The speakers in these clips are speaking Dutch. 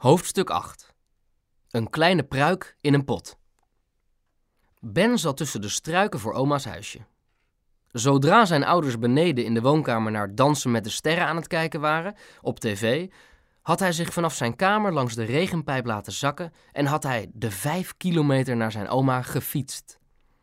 Hoofdstuk 8. Een kleine pruik in een pot. Ben zat tussen de struiken voor oma's huisje. Zodra zijn ouders beneden in de woonkamer naar Dansen met de Sterren aan het kijken waren, op tv, had hij zich vanaf zijn kamer langs de regenpijp laten zakken en had hij de 5 kilometer naar zijn oma gefietst.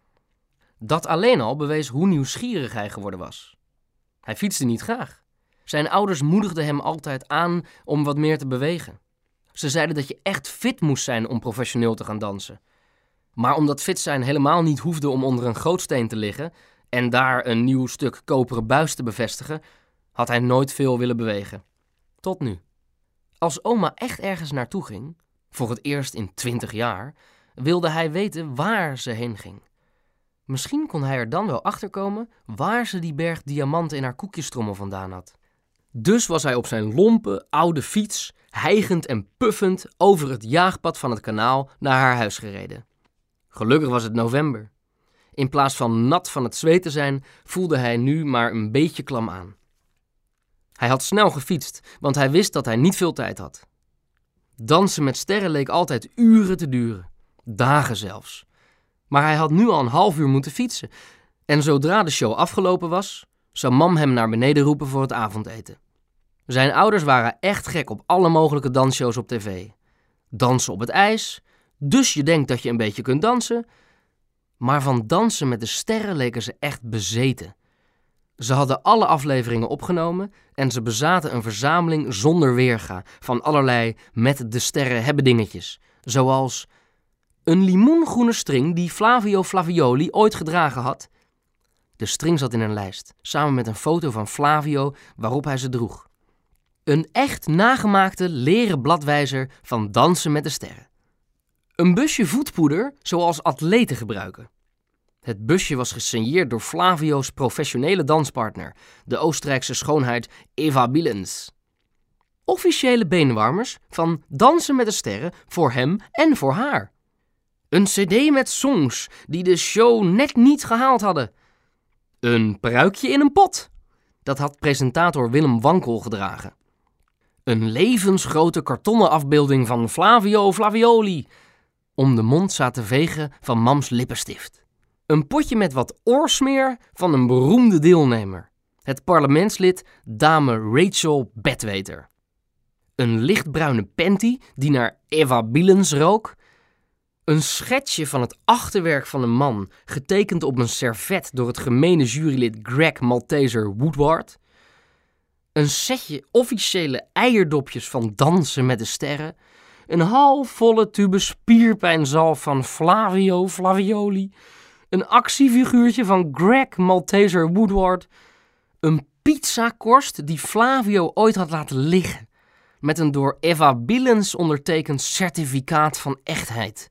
Dat alleen al bewees hoe nieuwsgierig hij geworden was. Hij fietste niet graag. Zijn ouders moedigden hem altijd aan om wat meer te bewegen. Ze zeiden dat je echt fit moest zijn om professioneel te gaan dansen. Maar omdat fit zijn helemaal niet hoefde om onder een gootsteen te liggen en daar een nieuw stuk koperen buis te bevestigen, had hij nooit veel willen bewegen. Tot nu. Als oma echt ergens naartoe ging, voor het eerst in 20 jaar, wilde hij weten waar ze heen ging. Misschien kon hij er dan wel achterkomen waar ze die berg diamanten in haar koekjestrommel vandaan had. Dus was hij op zijn lompe, oude fiets, hijgend en puffend over het jaagpad van het kanaal naar haar huis gereden. Gelukkig was het november. In plaats van nat van het zweet te zijn, voelde hij nu maar een beetje klam aan. Hij had snel gefietst, want hij wist dat hij niet veel tijd had. Dansen met sterren leek altijd uren te duren, dagen zelfs. Maar hij had nu al een half uur moeten fietsen. En zodra de show afgelopen was, zou mam hem naar beneden roepen voor het avondeten. Zijn ouders waren echt gek op alle mogelijke dansshows op tv. Dansen op het ijs, dus je denkt dat je een beetje kunt dansen. Maar van Dansen met de Sterren leken ze echt bezeten. Ze hadden alle afleveringen opgenomen en ze bezaten een verzameling zonder weerga van allerlei met de sterren hebben dingetjes. Zoals een limoengroene string die Flavio Flavioli ooit gedragen had. De string zat in een lijst, samen met een foto van Flavio waarop hij ze droeg. Een echt nagemaakte leren bladwijzer van Dansen met de Sterren. Een busje voetpoeder zoals atleten gebruiken. Het busje was gesigneerd door Flavio's professionele danspartner, de Oostenrijkse schoonheid Eva Billens. Officiële beenwarmers van Dansen met de Sterren voor hem en voor haar. Een cd met songs die de show net niet gehaald hadden. Een pruikje in een pot. Dat had presentator Willem Wankel gedragen. Een levensgrote kartonnen afbeelding van Flavio Flavioli. Om de mond zaten vegen van mams lippenstift. Een potje met wat oorsmeer van een beroemde deelnemer. Het parlementslid dame Rachel Bedweter. Een lichtbruine panty die naar Eva Billens rook. Een schetsje van het achterwerk van een man, getekend op een servet door het gemene jurylid Greg Malteser Woodward. Een setje officiële eierdopjes van Dansen met de Sterren. Een halfvolle tube spierpijnzalf van Flavio Flavioli. Een actiefiguurtje van Greg Malteser Woodward. Een pizzakorst die Flavio ooit had laten liggen. Met een door Eva Billens ondertekend certificaat van echtheid.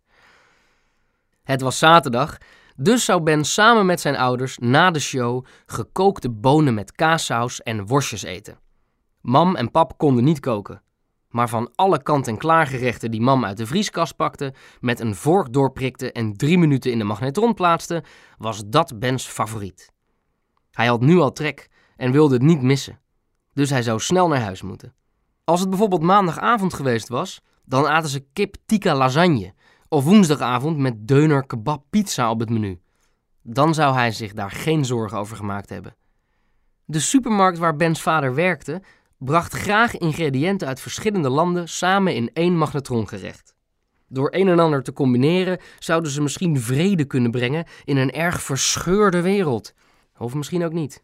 Het was zaterdag, dus zou Ben samen met zijn ouders na de show gekookte bonen met kaassaus en worstjes eten. Mam en pap konden niet koken. Maar van alle kant-en-klaar gerechten die mam uit de vrieskast pakte, met een vork doorprikte en 3 minuten in de magnetron plaatste, was dat Bens favoriet. Hij had nu al trek en wilde het niet missen. Dus hij zou snel naar huis moeten. Als het bijvoorbeeld maandagavond geweest was, dan aten ze kip tikka lasagne. Of woensdagavond met deuner kebab pizza op het menu. Dan zou hij zich daar geen zorgen over gemaakt hebben. De supermarkt waar Bens vader werkte, bracht graag ingrediënten uit verschillende landen samen in 1 magnetrongerecht. Door een en ander te combineren zouden ze misschien vrede kunnen brengen in een erg verscheurde wereld. Of misschien ook niet.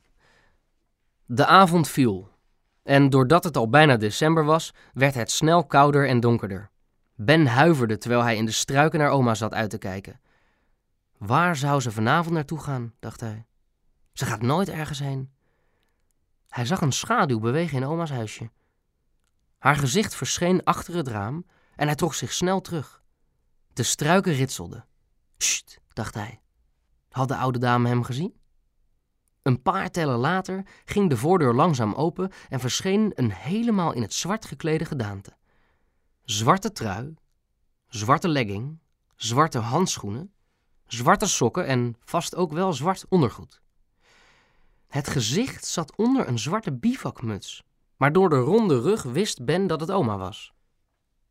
De avond viel. En doordat het al bijna december was, werd het snel kouder en donkerder. Ben huiverde terwijl hij in de struiken naar oma zat uit te kijken. Waar zou ze vanavond naartoe gaan, dacht hij. Ze gaat nooit ergens heen. Hij zag een schaduw bewegen in oma's huisje. Haar gezicht verscheen achter het raam en hij trok zich snel terug. De struiken ritselden. Sst, dacht hij. Had de oude dame hem gezien? Een paar tellen later ging de voordeur langzaam open en verscheen een helemaal in het zwart geklede gedaante. Zwarte trui, zwarte legging, zwarte handschoenen, zwarte sokken en vast ook wel zwart ondergoed. Het gezicht zat onder een zwarte bivakmuts, maar door de ronde rug wist Ben dat het oma was.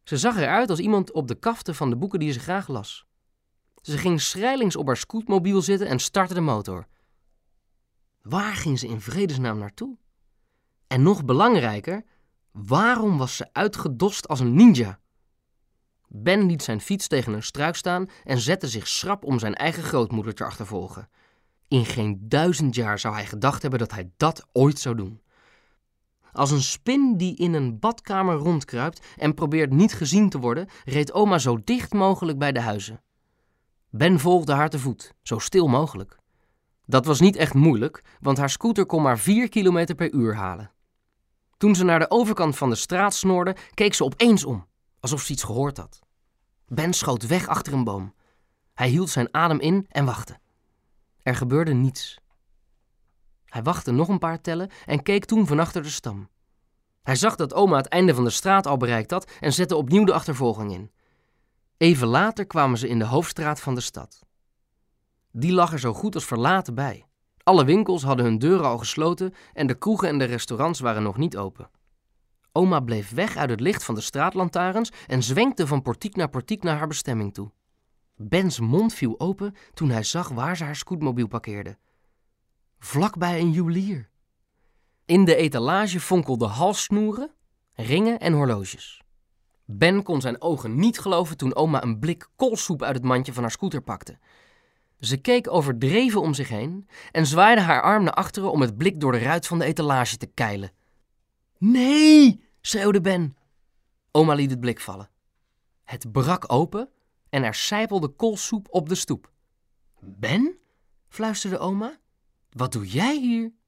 Ze zag eruit als iemand op de kaften van de boeken die ze graag las. Ze ging schrijlings op haar scootmobiel zitten en startte de motor. Waar ging ze in vredesnaam naartoe? En nog belangrijker, waarom was ze uitgedost als een ninja? Ben liet zijn fiets tegen een struik staan en zette zich schrap om zijn eigen grootmoeder te achtervolgen. In geen 1000 jaar zou hij gedacht hebben dat hij dat ooit zou doen. Als een spin die in een badkamer rondkruipt en probeert niet gezien te worden, reed oma zo dicht mogelijk bij de huizen. Ben volgde haar te voet, zo stil mogelijk. Dat was niet echt moeilijk, want haar scooter kon maar 4 km per uur halen. Toen ze naar de overkant van de straat snorde, keek ze opeens om, alsof ze iets gehoord had. Ben schoot weg achter een boom. Hij hield zijn adem in en wachtte. Er gebeurde niets. Hij wachtte nog een paar tellen en keek toen van achter de stam. Hij zag dat oma het einde van de straat al bereikt had en zette opnieuw de achtervolging in. Even later kwamen ze in de hoofdstraat van de stad. Die lag er zo goed als verlaten bij. Alle winkels hadden hun deuren al gesloten en de kroegen en de restaurants waren nog niet open. Oma bleef weg uit het licht van de straatlantaarns en zwenkte van portiek naar haar bestemming toe. Bens mond viel open toen hij zag waar ze haar scootmobiel parkeerde. Vlakbij een juwelier. In de etalage fonkelden halssnoeren, ringen en horloges. Ben kon zijn ogen niet geloven toen oma een blik koolsoep uit het mandje van haar scooter pakte. Ze keek overdreven om zich heen en zwaaide haar arm naar achteren om het blik door de ruit van de etalage te keilen. Nee, schreeuwde Ben. Oma liet het blik vallen. Het brak open en er sijpelde koolsoep op de stoep. Ben? Fluisterde oma. Wat doe jij hier?